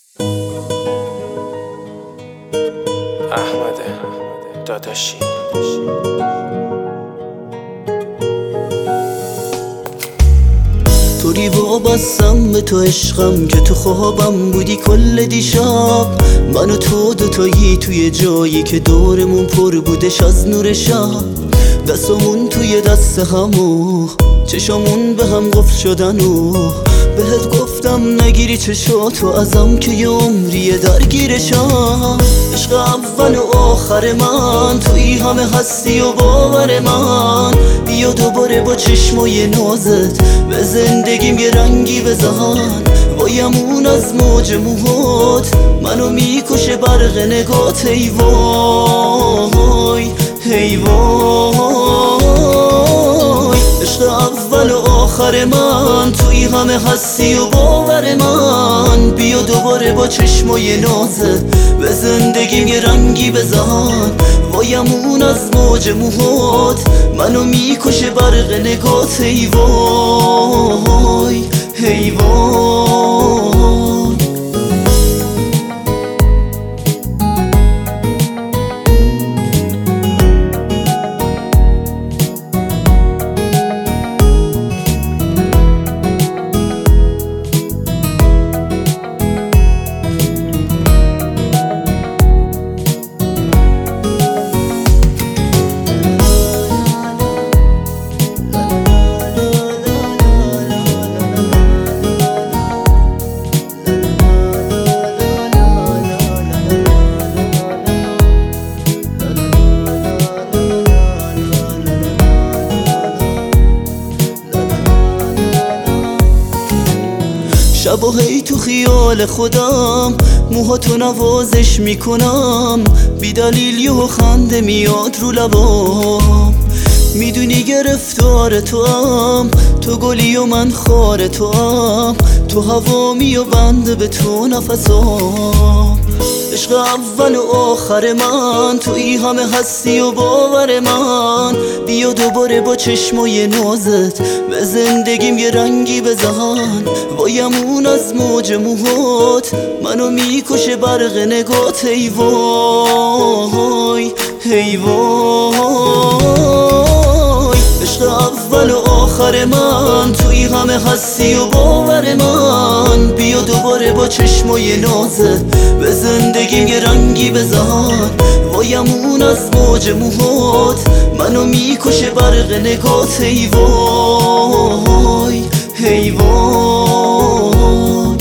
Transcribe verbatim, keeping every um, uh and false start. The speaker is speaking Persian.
احمد داداشی طوری وابستم به تو عشقم که تو خوابم بودی کل دیشب. من و تو دوتایی توی جایی که دورمون پر بودش از نور شب. دستمون توی دست هم و چشامون به هم قفل شدن و بهت گفتم نگیری چشاتو ازم که یه عمریه درگیرشم. عشق اول و آخر من توی همه هستی و باور من. بیا دوباره با چشمای نازت به زندگیم یه رنگی بزن. وایمون از موج موهات منو میکشه برق نگات. ای وای ای وای عشق اول و آخر من توی همه هستی و باور من. بیا دوباره با چشمای نازت به زندگیم یه رنگی بزن. وایمون از موج موهات منو میکشه برق نگات. ای وای ای وای شب و هی تو خیال خودم موهاتو نوازش میکنم. بی دلیل یهو خنده میاد رو لبام. میدونی گرفتار تو هم، تو گلی و من خار تو هم. تو هوامی و بنده به تو نفسام. عشق اول و آخر من توی همه هستی و باور من. بیا دوباره با چشمای نازت به زندگیم یه رنگی بزن. وایمون از موج موهات منو میکشه برق نگات. ای وای ای وای عشق اول و آخر من توی همه هستی و باور من. بیا دوباره با چشمای نازت به زندگیم یه رنگی بزن. وایمون از موج موهات منو میکشه برق نگات. ای وای ای وای